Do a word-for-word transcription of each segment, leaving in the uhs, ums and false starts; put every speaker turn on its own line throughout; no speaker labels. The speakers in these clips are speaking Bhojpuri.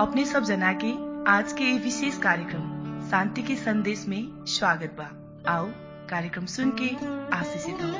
अपने सब जना के आज के ये विशेष कार्यक्रम शांति के संदेश में स्वागत बा। आओ कार्यक्रम सुन के आशीषित हो।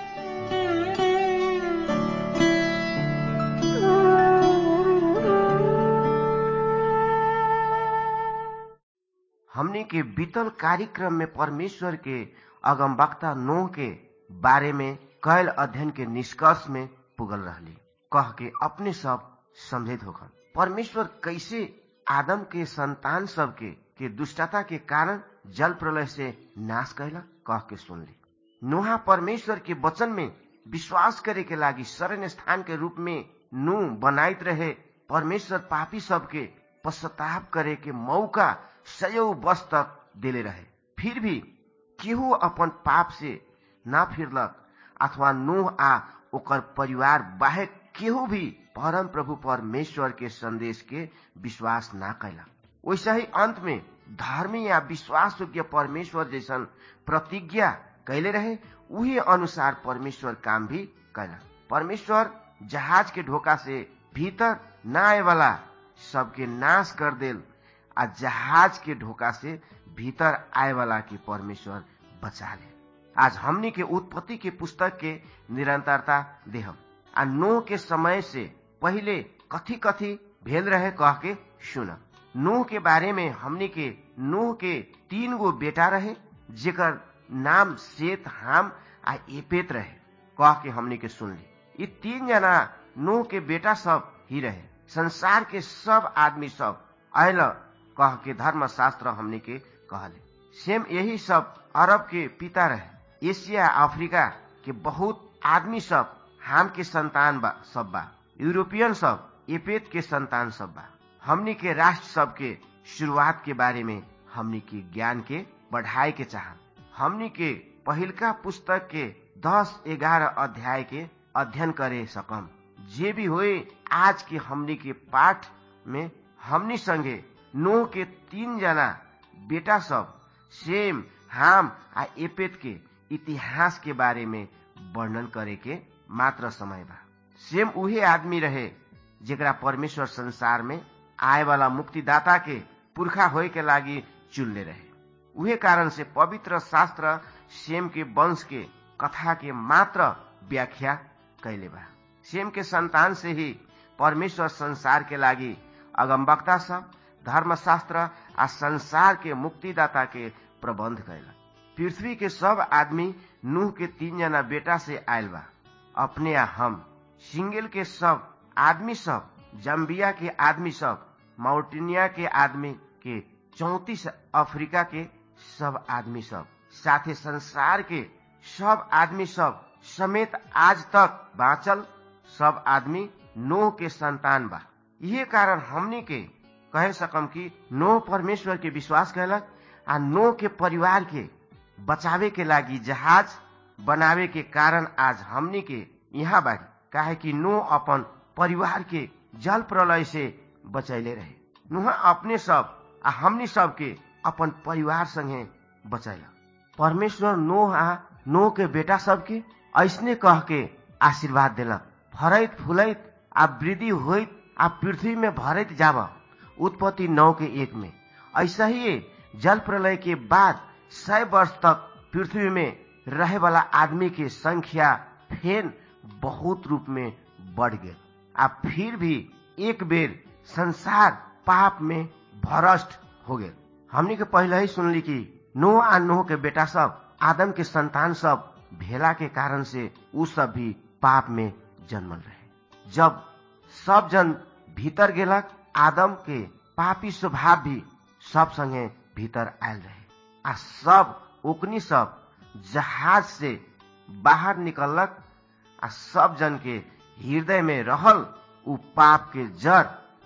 हमने के बीतल कार्यक्रम में परमेश्वर के अगमवक्ता नूह के बारे में कैल अध्ययन के निष्कर्ष में पुगल रहली। कह के अपने सब समझित होखन परमेश्वर कैसे आदम के संतान सब के, के दुष्टता के कारण जल प्रलय से नाश कैला कह के सुनली। नूह परमेश्वर के वचन में विश्वास करे के लागी शरण स्थान के रूप में नूह बनाइत रहे। परमेश्वर पापी सब के पश्चाताप करे के मौका सयौ वर्ष तक देले रहे, फिर भी केहू अपन पाप से ना फिरलक अथवा नूह आ ओकर परिवार बाहे केहू भी परम प्रभु परमेश्वर के संदेश के विश्वास ना कैला। वैसे ही अंत में धर्मी या विश्वास योग्य परमेश्वर जैसन प्रतिज्ञा कैले रहे, उही अनुसार परमेश्वर काम भी कैला। परमेश्वर जहाज के ढोका से भीतर ना आए वाला सबके नाश कर देल आ जहाज के ढोका से भीतर आए वाला के परमेश्वर बचा ले। आज हमनी के उत्पत्ति के पुस्तक के निरंतरता देहम आ नूह के समय से पहले कथी कथी भेल रहे कह के सुन। नूह के बारे में हमनी के नूह के तीन गो बेटा रहे, जेकर नाम सेत, हाम आ एपेत रहे कह के हमनी के सुनली। ये तीन जना नूह के बेटा सब ही रहे। संसार के सब आदमी सब आयल कह के धर्मशास्त्र हमनी के कहले। सेम यही सब अरब के पिता रहे। एशिया अफ्रीका के बहुत आदमी सब हाम के संतान बा सब बा। यूरोपियन सब एपेत के संतान सब बा। हमनी के राष्ट्र सब के शुरुआत के बारे में हमनी के ज्ञान के बढ़ाए के चाह हमनी के पहिलका पुस्तक के दस ग्यारह अध्याय के अध्ययन करे सकम। जे भी होए आज के हमनी के पाठ में हमनी संगे नूह के तीन जना बेटा सब सेम, हाम आ एपेत के इतिहास के बारे में वर्णन करे के मात्र समय बा। सेम उहे आदमी रहे जेकरा परमेश्वर संसार में आए वाला मुक्तिदाता के पुरखा होए के लागी चुनले रहे। उहे कारण से पवित्र शास्त्र सेम के वंश के कथा के मात्र व्याख्या कैले बा। सेम के संतान से ही परमेश्वर संसार के लागी अगमवक्ता सब, धर्मशास्त्र आ संसार के मुक्तिदाता के प्रबंध कैला। पृथ्वी के सब आदमी नूह के तीन जना बेटा से आयल बा। अपने आ हम सिंगल के सब आदमी सब, जम्बिया के आदमी सब, माउंटेनिया के आदमी के चौतीस, अफ्रीका के सब आदमी सब, साथे संसार के सब आदमी सब समेत आज तक बाँचल सब आदमी नूह के संतान बा। यही कारण हमनी के कह सकम कि नूह परमेश्वर के विश्वास कैलक आ नूह के परिवार के बचावे के लागी जहाज बनावे के कारण आज हमनी के यहाँ बारी। काहे कि नूह अपन परिवार के जल प्रलय से बचैले रहे। नूह अपने सब आ हमनी सब के अपन परिवार संगे बचैला। परमेश्वर नूह आ नूह के बेटा सब के ऐसने कह के आशीर्वाद देलक, फरैत फुलैत आ वृद्धि होइत आ पृथ्वी में भरत जावा। उत्पत्ति नौ के एक में ऐसा ही जल प्रलय के बाद सौ वर्ष तक पृथ्वी में रहे वाला आदमी के संख्या फेन बहुत रूप में बढ़ गए। अब फिर भी एक बेर संसार पाप में भ्रष्ट हो गए। हमने के पहले ही सुनली कि नूह आ नूह के बेटा सब, आदम के संतान सब भेला के कारण से उ सब भी पाप में जन्मल रहे। जब सब जन भीतर गेलक, आदम के पापी स्वभाव भी सब संगे भीतर आयल रहे आ सब ओकनी सब जहाज से बाहर निकलक आ सब जन के हृदय में रहल उ पाप के जड़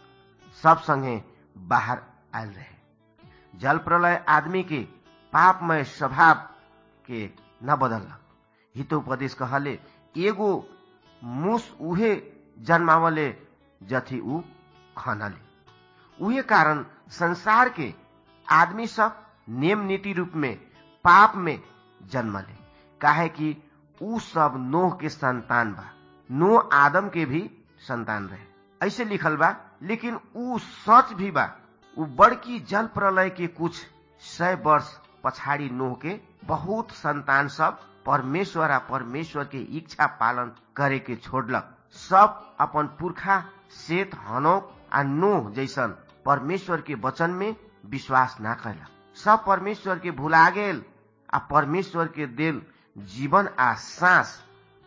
सब संगे बाहर आयल रहे। जल प्रलय आदमी के पापमय स्वभाव के न बदलक। हितोपदेश कहले एगो मूस उहे जन्मावले जथी उ खनले। उहे कारण संसार के आदमी सब नेम नीति रूप में पाप में जन्मले। काहे कि उ सब नूह के संतान बा। नूह आदम के भी संतान रहे। ऐसे लिखल बा, लेकिन ऊ सच भी बा। ऊ बड़की जल प्रलय के कुछ सय वर्ष पछाड़ी नूह के बहुत संतान सब परमेश्वर आ परमेश्वर के इच्छा पालन करे के छोड़लक। सब अपन पुरखा सेत, हनोक आ नूह जैसन परमेश्वर के वचन में विश्वास ना कैलक। सब परमेश्वर के भुला गेल आ परमेश्वर के देल जीवन आ सांस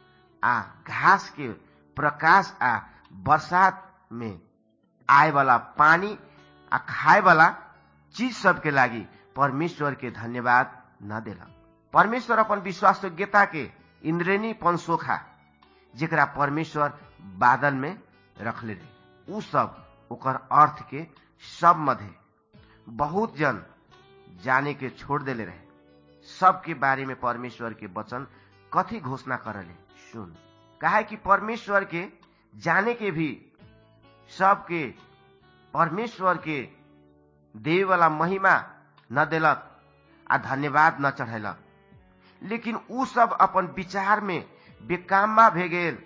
आ घास के प्रकाश आ बरसात में आए वाला पानी आ खाए वाला चीज सब के लागी परमेश्वर के धन्यवाद न देलक। परमेश्वर अपन विश्वास योग्यता के इंद्रेणी पंसोखा जेकरा परमेश्वर बादल में रखले रहे, उ सब ओकर अर्थ के सब मध्य बहुत जन जाने के छोड़ देले रहे। सब के बारे में परमेश्वर के वचन कथी घोषणा करले सुन। काहे कि परमेश्वर के जाने के भी सबके परमेश्वर के देवे वाला महिमा न देलक आ धन्यवाद न चढ़ेलक, लेकिन उ सब अपन विचार में बेकामा भे गेल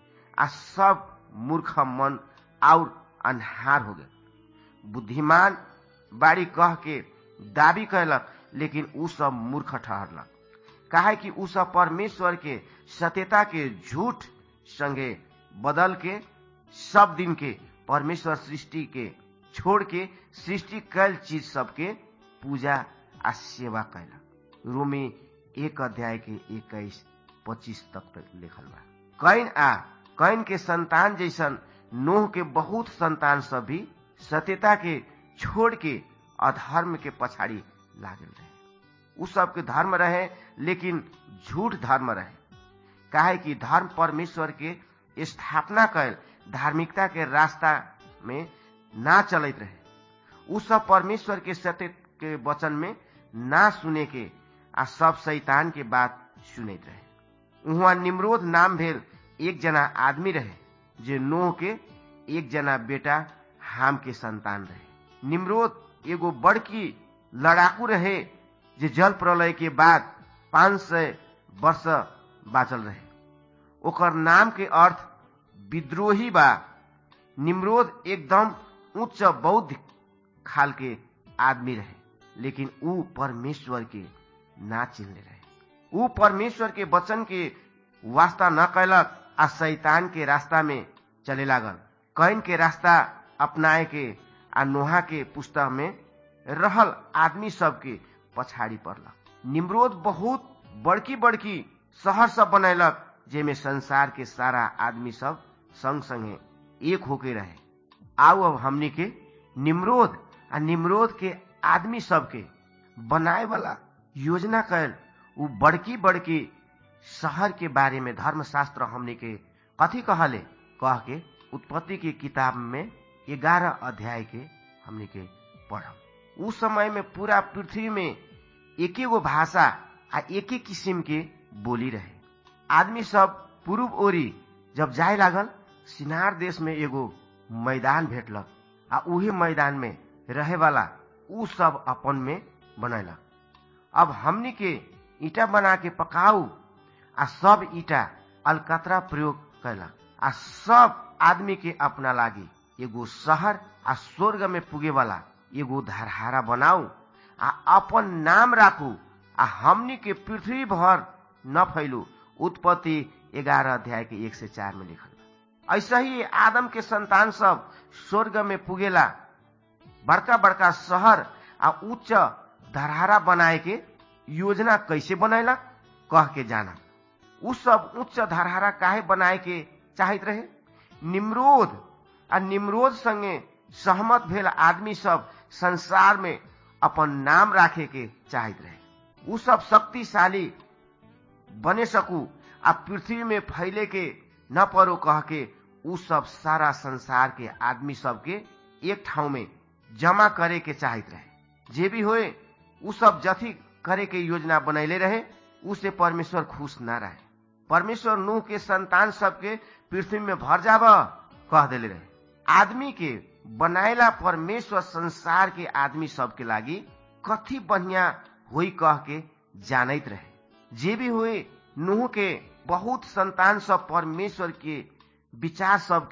आ सब मूर्ख मन और अन्हार हो गए। बुद्धिमान बाड़ी कह के दावी कैलक, लेकिन उ सब मूर्ख ठहरलक। काहे कि उ सब परमेश्वर के सत्यता के झूठ संगे बदल के सब दिन के परमेश्वर सृष्टि के छोड़ के सृष्टि कैल चीज सबके पूजा आ सेवा कैलक। रोमी एक अध्याय के इक्कीस पच्चीस तक तक लिखल बा। कैन आ कैन के संतान जैसन नूह के बहुत संतान सब भी सत्यता के छोड़ के अधर्म के पछाड़ी लागल रहे। उ सब के धर्म रहे, लेकिन झूठ धर्म रहे। काहे कि धर्म परमेश्वर के स्थापना कैल धार्मिकता के रास्ता में ना चलत रहे। उ सब परमेश्वर के सत्य के वचन में ना सुने के आ सब शैतान के बात सुनत रहे। उहाँ निम्रोद नाम भेल एक जना आदमी रहे, जे नूह के एक जना बेटा हाम के संतान रहे। निम्रोद एगो बड़की लड़ाकू रहे, जे जल प्रलय के बाद पांच सौ वर्ष बाचल रहे। ओकर नाम के अर्थ विद्रोही बा। निम्रोद एकदम उच्च बौद्ध खाल के आदमी रहे, लेकिन ऊ परमेश्वर के ना चिन्हले रहे। ऊ परमेश्वर के वचन के वास्ता न कैलक आ शैतान के रास्ता में चले लागल। कैन के रास्ता अपनाए के आ नोहा के पुस्तक में रहल आदमी सब के पछाड़ी पड़लक। निम्रोद बहुत बड़की बड़की शहर सब बनैलक, जेमे संसार के सारा आदमी सब संग संगे एक होके रहे। आओ अब हमनी के निम्रोद आ निम्रोद के आदमी सब के बनाए वाला योजना कैल उ बड़की बड़की शहर के बारे में धर्मशास्त्र हमनी के कथी कहले कह के उत्पत्ति की किताब में ग्यारह अध्याय के हमनी के पढ़म। उस समय में पूरा पृथ्वी में एक गो भाषा आ एक एक किस्म के बोली रहे। आदमी सब पूर्व ओरी जब जाए लागल, सिनार देश में एगो मैदान भेटलक आ उहे मैदान में रहे वाला उ सब अपन में बनैलक। अब हमनी के ईटा बना के पकाऊ आ सब ईटा अलकतरा प्रयोग कैलक आ सब आदमी के अपना लागी एगो शहर आ स्वर्ग में पुगे वाला एगो धरहारा बनाऊ आ अपन नाम राखू आ हमनी के पृथ्वी भर न फैलू। उत्पत्ति ग्यारह अध्याय के एक से चार में लिखल। ऐसा ही आदम के संतान सब स्वर्ग में पुगेला, बड़का बड़का शहर आ उच्च धरहारा बनाए के योजना कैसे बनैला कह के जाना। उ सब उच्च धरहारा काहे बनाए के चाहत रहे? निम्रोद आ निम्रोद संगे सहमत भेल आदमी सब संसार में अपन नाम राखे के चाहत रहे। उ सब शक्तिशाली बने सकू आ पृथ्वी में फैले के न पड़ो कह के उ सब सारा संसार के आदमी सब के एक ठाव में जमा करे के चाहत रहे। जे भी होए उ सब जथी करे के योजना बनैले रहे, उसे परमेश्वर खुश न रहे। परमेश्वर नूह के संतान सबके पृथ्वी में भर जाब कह देले रहे। आदमी के बनाएला परमेश्वर संसार के आदमी सब के लागी कथी बढ़िया होई कह के जानत रहे। जे भी हुए नूह के बहुत संतान सब परमेश्वर के विचार सब के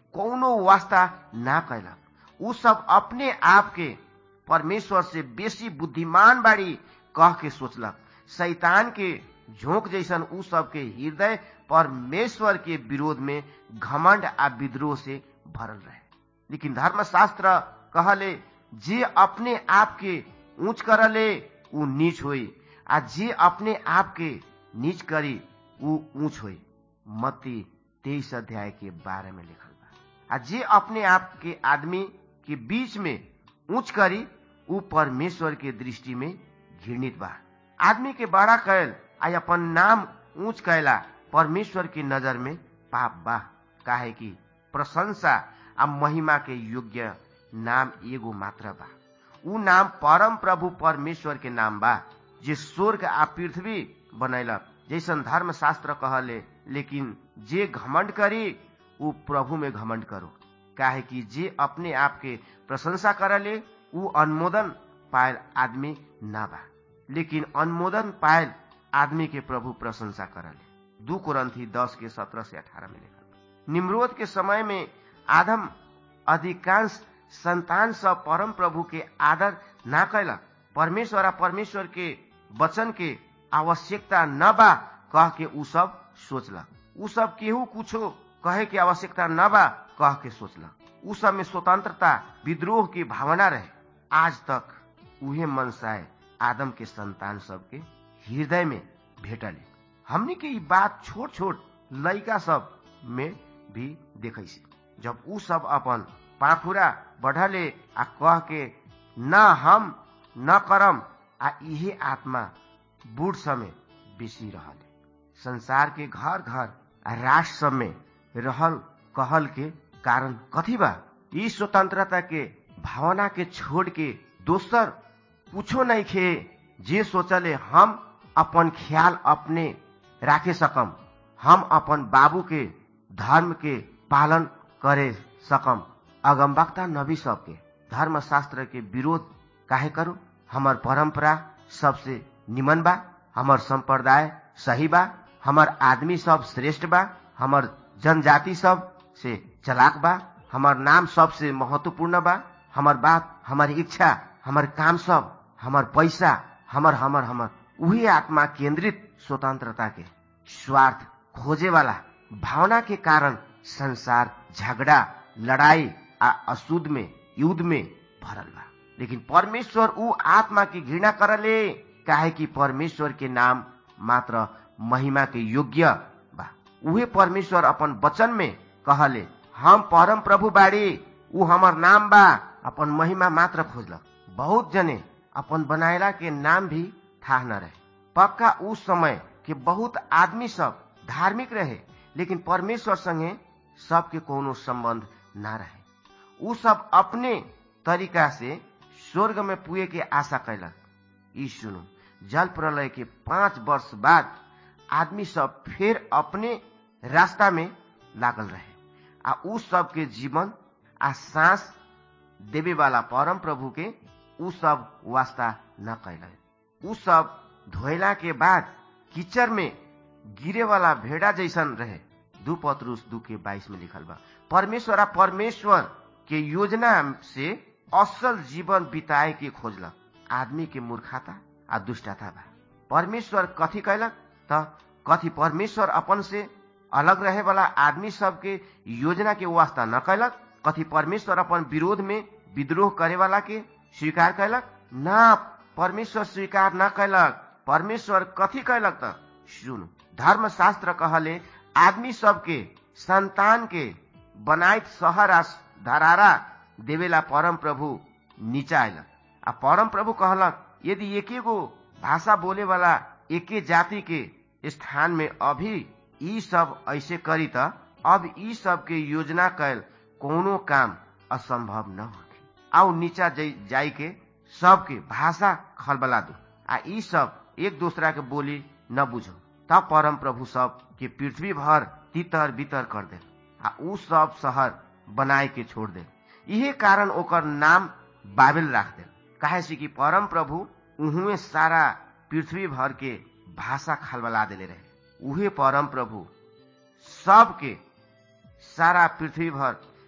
कौनो वास्ता ना कैलक। उ सब अपने आप के परमेश्वर से बेसी बुद्धिमान बाड़ी कह के सोचलक। शैतान के झोंक जैसन उ सब के हृदय परमेश्वर के विरोध में घमंड आ विद्रोह से भरल रहे। लेकिन धर्मशास्त्र कहले जे अपने आप के ऊंच करले उ नीच होई, आ जे अपने आप के नीच करी उ ऊंच होई। मत्ती तेईस अध्याय के बारह में लिखल बा। आ जे अपने आप के आदमी के बीच में ऊंच करी उ परमेश्वर के दृष्टि में घृणित बा। आदमी के बड़ा कैल आ अपन नाम ऊंच कैला परमेश्वर की नजर में पाप बा। काहे कि प्रशंसा आ महिमा के योग्य नाम एगो मात्र बा। उ नाम परम प्रभु परमेश्वर के नाम बा, जे स्वर्ग आ पृथ्वी बनैलक, जैसन धर्मशास्त्र कहले। लेकिन जे घमंड करी उ प्रभु में घमंड करो। काहे कि जे अपने आप के प्रशंसा करले उ अनुमोदन पायल आदमी ना बा, लेकिन अनुमोदन पायल आदमी के प्रभु प्रशंसा करले। दू कोरंथी दस के सत्रह से अठारह में लिखल। निम्रोद के समय में आदम अधिकांश संतान सब परम प्रभु के आदर ना कैलक। परमेश्वर आ परमेश्वर के वचन के आवश्यकता न बा कह के उ सब सोचलक। उ सब केहू कुछो कहे के आवश्यकता न बा कह के सोचलक। उ सब में स्वतंत्रता विद्रोह की भावना रहे। आज तक उहे मनसाय आदम के संतान सब के हृदय में भेटले। हमनी के ई बात छोट छोट लड़का सब में भी देखे से। जब उ सब अपन पाखुरा बढ़ले आ कह के न हम न करम, आ इहे आत्मा बूढ़ समय बेसी रहल। संसार के घर घर आ राष्ट्र सब में रहल कहल के कारण कथी बा? ई स्वतंत्रता के भावना के छोड़ के दोसर कुछो नहीं खे। जे सोचले हम अपन ख्याल अपने राखे सकम, हम अपन बाबू के धर्म के पालन करे सकम। अगमवक्ता नबी सब के धर्मशास्त्र के विरोध काहे करो? हमर परंपरा सबसे निमन बा, हमर संप्रदाय सही बा, हमर आदमी सब श्रेष्ठ बा, हमर जनजाति सब से चलाक बा, हमर नाम सबसे महत्वपूर्ण बा, हमर बात, हमर इच्छा, हमर काम सब, हमर पैसा, हमर हमर हमर उही आत्मा केंद्रित स्वतंत्रता के स्वार्थ खोजे वाला भावना के कारण संसार झगड़ा, लड़ाई आ अशुद्ध में युद्ध में भरल बा। लेकिन परमेश्वर उ आत्मा की घृणा करले। काहे कि परमेश्वर के नाम मात्र महिमा के योग्य बा। उहे परमेश्वर अपन वचन में कहले हम परम प्रभु बाड़ी, उ हमर नाम बा, अपन महिमा मात्र खोजलक। बहुत जने अपन बनायला के नाम भी था न रहे। पक्का उस समय के बहुत आदमी सब धार्मिक रहे, लेकिन परमेश्वर संगे सबके कोनो संबंध ना रहे। उ सब अपने तरीका से स्वर्ग में पुए के आशा कैलक। ई सुनो, जल प्रलय के पांच वर्ष बाद आदमी सब फिर अपने रास्ता में लागल रहे। आ उ सब के जीवन आ सांस देवे वाला परम प्रभु के उ सब वास्ता न कैलक। उ सब धोयला के बाद कीचड़ में गिरे वाला भेड़ा जैसन रहे। दू पतरुस दू के बाईस में लिखल बा। परमेश्वर आ परमेश्वर के योजना से असल जीवन बिताए के खोजलक। आदमी के मूर्खता आ दुष्टता बा। परमेश्वर कथी कैलक त कथी परमेश्वर अपन से अलग रहे वाला आदमी सब के योजना के वास्ता न कैलक? कथी परमेश्वर अपन विरोध में विद्रोह करे वाला के स्वीकार कैलक? ना, परमेश्वर स्वीकार न कैलक। परमेश्वर कथी कैलक त सुन, धर्मशास्त्र कहले आदमी सब के संतान के बनाइत शहर आ धरारा देवेला परम प्रभु नीचा आयलक। आ परम प्रभु कहलक यदि एके गो भाषा बोले वाला एके जाति के स्थान में अभी ई सब ऐसे करी त अब ई सब के योजना कैल कोनो काम असंभव न होखे। आओ नीचा जाई के सबके भाषा खलबला दो, आ ई सब एक दूसरा के बोली न बुझो। तब परम प्रभु सब के पृथ्वी भर तितर बितर कर दे, आ उ सब शहर बनाए के छोड़ दे। इहे कारण ओकर नाम बाबेल राख दे। काहे से कि परम प्रभु उहुए सारा पृथ्वी भर के भाषा खलबला देले रहे। उहे परम प्रभु सबके सारा पृथ्वी भर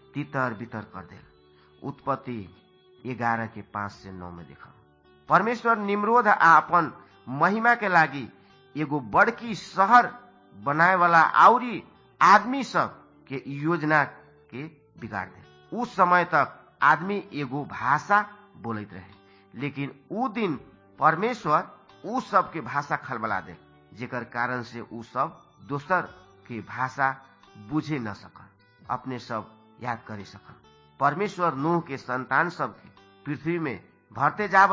तितर बितर कर देल। उत्पत्ति ग्यारह के पांच से नौ में देखा परमेश्वर निम्रोद आ अपन महिमा के लागी एगो बड़की शहर बनाए वाला आउरी आदमी सब के योजना के बिगाड़ दे। उस समय तक आदमी एगो भाषा बोलत रहे, लेकिन उ दिन परमेश्वर उ सब के भाषा खलबला दे, जेकर कारण से उ सब दोसर के भाषा बुझे न सकन, अपने सब याद करे सकन। परमेश्वर नूह के संतान सब के पृथ्वी में भरते जाब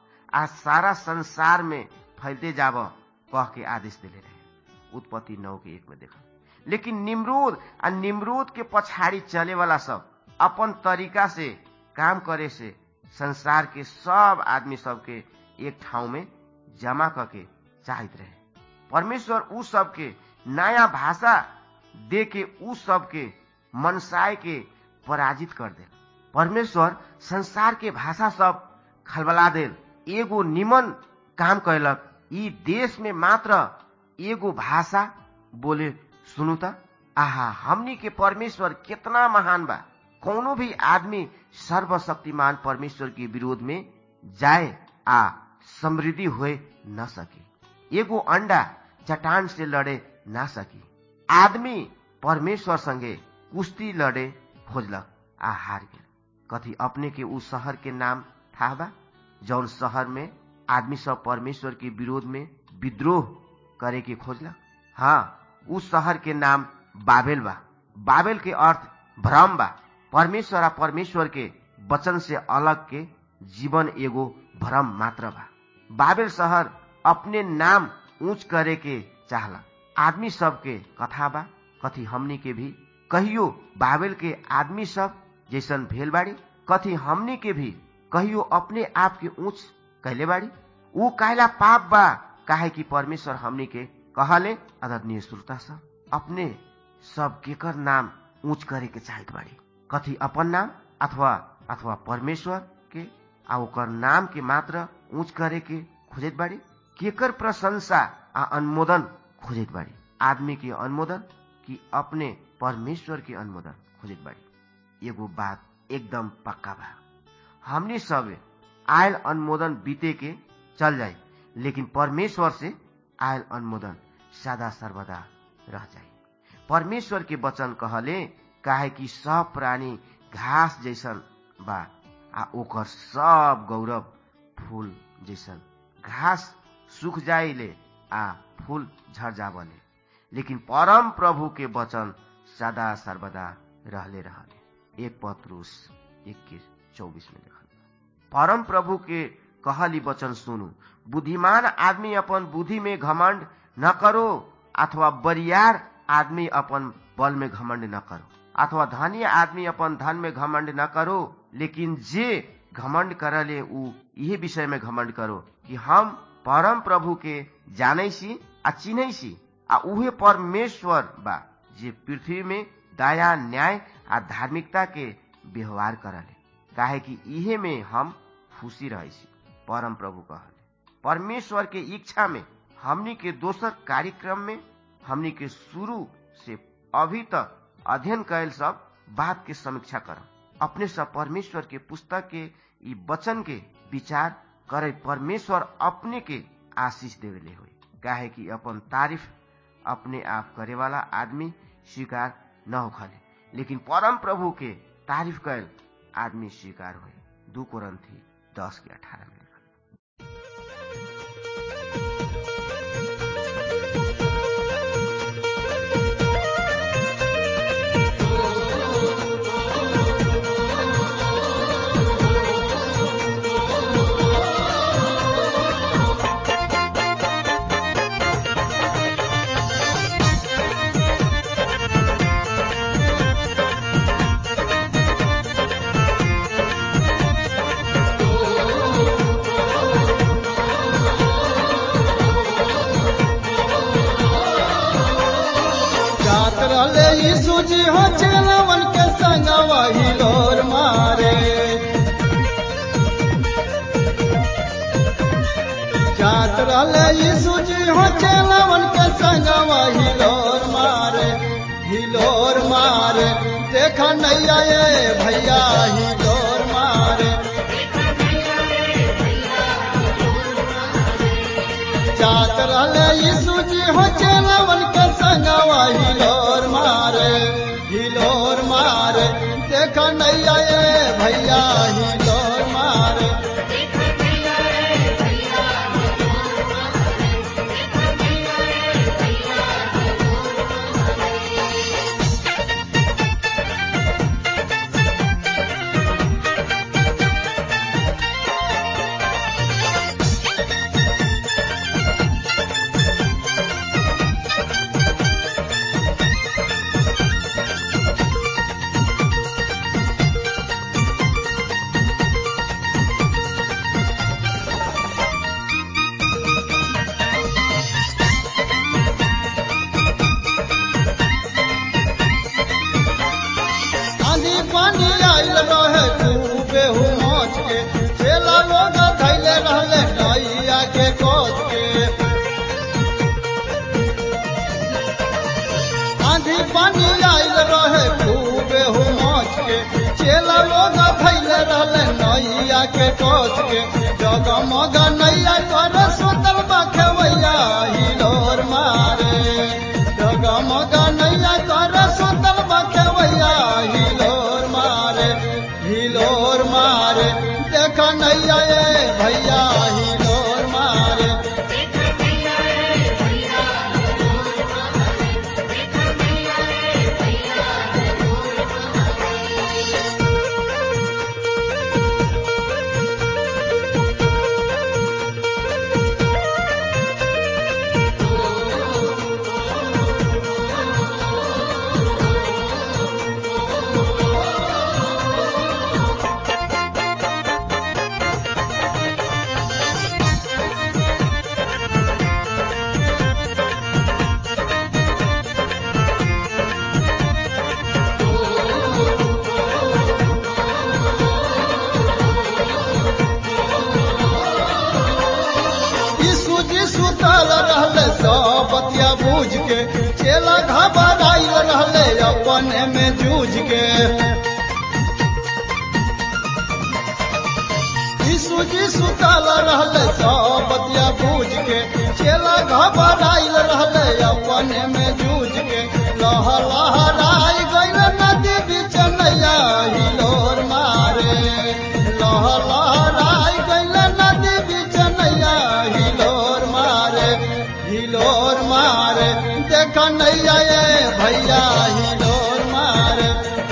आ सारा संसार में फैलते जाब कह के आदेश दिले रहे। उत्पत्ति नौ के एक में देखा। लेकिन निम्रोद आ निम्रोद के पछाड़ी चले वाला सब अपन तरीका से काम करे से संसार के सब आदमी सब के एक ठाव में जमा करके चाहत रहे। परमेश्वर उ सब के नया भाषा दे के उ सब के मनसाय के पराजित कर दे। परमेश्वर संसार के भाषा सब खलबला देल, एगो निमन काम कैलक। ई देश में मात्र एगो भाषा बोले सुनु त आहा हमनी के परमेश्वर कितना महान बा। कोनो भी आदमी सर्वशक्तिमान परमेश्वर के विरोध में जाए आ समृद्धि होए न सके। एगो अंडा चट्टान से लड़े ना सकी। आदमी परमेश्वर संगे कुश्ती लड़े खोजलक आ हार गेल। कथी अपने के उस शहर के नाम था बा जौन शहर में आदमी सब परमेश्वर के विरोध में विद्रोह करे के खोजलक? हाँ, उस शहर के नाम बाबेल बा। बाबेल के अर्थ भ्रम बा। परमेश्वर आ परमेश्वर के वचन से अलग के जीवन एगो भ्रम मात्र बा। बाबेल शहर अपने नाम ऊंच करे के चाहला। आदमी सब के कथा बा कथी हमनी के भी कहियो बाबेल के आदमी सब जैसन भेल बाड़ी? कथी हमनी के भी कहियो अपने आप के ऊंच कहले बाड़ी? ऊ काहेला पाप बा काहे कि परमेश्वर हमनी के कहले आदरणीय श्रोता सब अपने सब केकर नाम ऊंच करे के चाहत बाड़ी? कथी अपन नाम अथवा अथवा परमेश्वर के आ ओकर नाम के मात्र ऊंच करे के खोजत बाड़ी? केकर प्रशंसा आ अनुमोदन खोजत बाड़ी? आदमी के अनुमोदन कि अपने परमेश्वर के अनुमोदन खोजत बाड़ी? एगो बात एकदम पक्का बा, हमनी सब आयल अनुमोदन बीते के चल जाए, लेकिन परमेश्वर से आयल अनुमोदन सदा सर्वदा रह जाए। परमेश्वर के वचन कहले काहे कि सब प्राणी घास जैसन बा आ ओकर सब गौरव फूल जैसन। घास सूख जाइले आ फूल झड़ जावले, लेकिन परम प्रभु के वचन सदा सर्वदा रहले रहले। एक पत्रुस इक्कीस चौबीस में देखल परम प्रभु के कहली वचन सुनु, बुद्धिमान आदमी अपन बुद्धि में घमंड न करो, अथवा बरियार आदमी अपन बल में घमंड न करो, अथवा धनी आदमी अपन धन में घमंड न करो, लेकिन जे घमंड करले उ यही विषय में घमंड करो कि हम परम प्रभु के जानै छी आ चिन्है छी, आ उहे परमेश्वर बा जे पृथ्वी में दया न्याय आ धार्मिकता के व्यवहार करले, काहे कि इहे में हम खुशी रहे छी। परम प्रभु कहले परमेश्वर के इच्छा में हमनी के दोसर कार्यक्रम में हमनी के शुरू से अभी तक अध्ययन कैल सब बात के समीक्षा करम। अपने सब परमेश्वर के पुस्तक के ई वचन के विचार करे परमेश्वर अपने के आशीष देवेले होई, काहे कि अपन तारीफ अपने आप करे वाला आदमी स्वीकार न होखले, लेकिन परम प्रभु के तारीफ कैल आदमी स्वीकार होए। दो कोरिन्थी दस के अठारह में
देखा नैया ये भैया ही डोर मारे। जात रहले यीशु जी हो चेलावन के संगवा हिलोर मारे हिलोर मारे। देखा नैया ये भैया हिलोर मारे। के कोच के जगमग नैया कर सुतल बखवैया हिलोर मारे। जगमग नैया कर सुतल बखवैया हिलोर मारे हिलोर मारे। देखा नैया ये भैया हिलोर मारे। चेला घबराइल रहले अपने में जूझ के। यीशु जी सुतल रहले सब बतिया बूझ के। चेला घबराइल रहले अपने में जूझ के। लह लहराई गइल नदी बीच नैया हिलोर मारे। लह लहराई गइल नदी बीच नैया हिलोर मारे हिलोर मारे। देखा नैया ये भैया हिलोर मारे।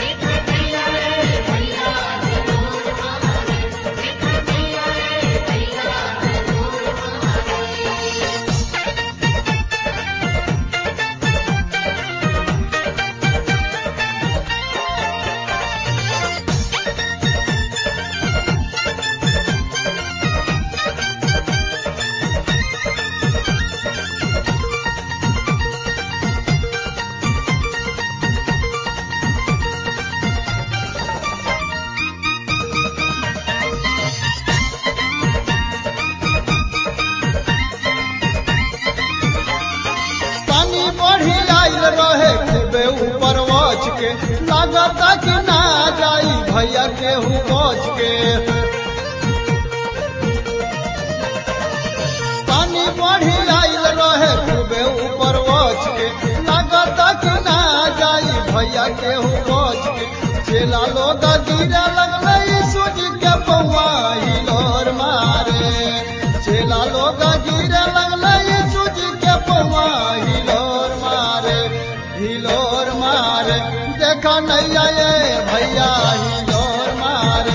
लागता कि ना जाई भैया केहू बच के। पानी बढ़ी आइल रहे खूबे ऊपर बच के। लागता कि ना जाई भैया केहू बच के। चेला लोग गिरे लगले यीशु जी के पौआ हिलोर मारे। चेला लोग गिरे लगले यीशु जी के पौआ हिलोर मारे हिलोर मारे। देखा नैया ये भैया हिलोर मारे।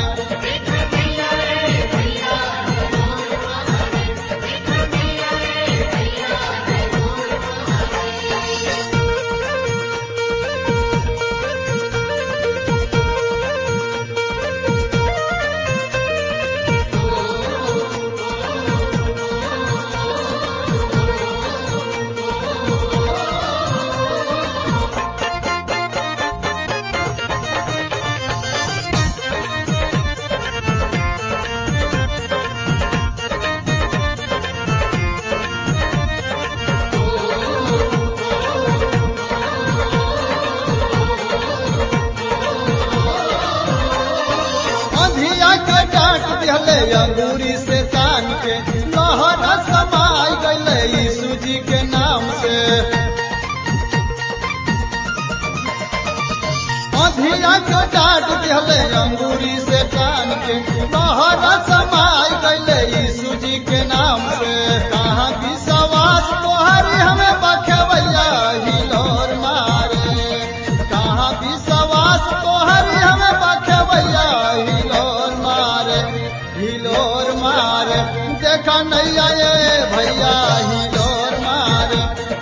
अंगूरी से कान के लहरा समाई गईले यीशु जी के नाम से। अधिया के डांट दिहले अंगूरी से कान के लहरा समाई गईले यीशु जी के नाम से। कहाँ विश्वास तोहरी हमें बखेवैया हिलोर मारे, कहाँ विश्वास तोहरी हमें बखेवैया हिलोर मारे, हिलोर मारे देखा नहीं आए भैया हिलोर मारे।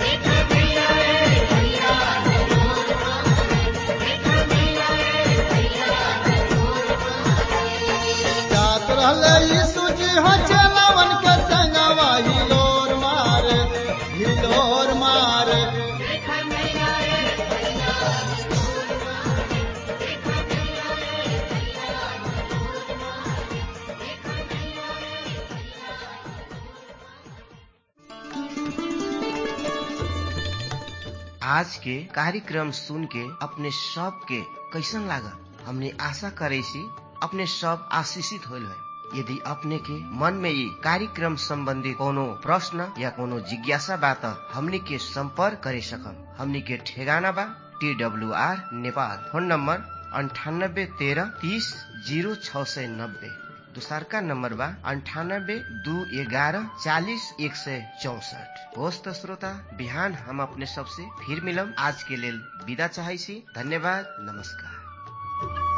जात रहले यीशु जी हो चलावन के संगवा हिलोर मारे, हिलोर मारे।
आज के कार्यक्रम सुन के अपने सब के कैसन लागल? हमने आशा करे सी अपने सब आशीषित होल है। यदि अपने के मन में ये कार्यक्रम संबंधी कोनो प्रश्न या कोनो जिज्ञासा बा त हमने के संपर्क करे सकम। हमने के ठेगाना बा T W R Nepal, phone number अंठानब्बे तेरह तीस जीरो छह सौ नब्बे। दूसरका नंबर बा अंठानब्बे दो ग्यारह चालीस एक सौ चौसठ। होस् त श्रोता, बिहान हम अपने सबसे फिर मिलम। आज के लेल विदा चाहै छी। धन्यवाद, नमस्कार।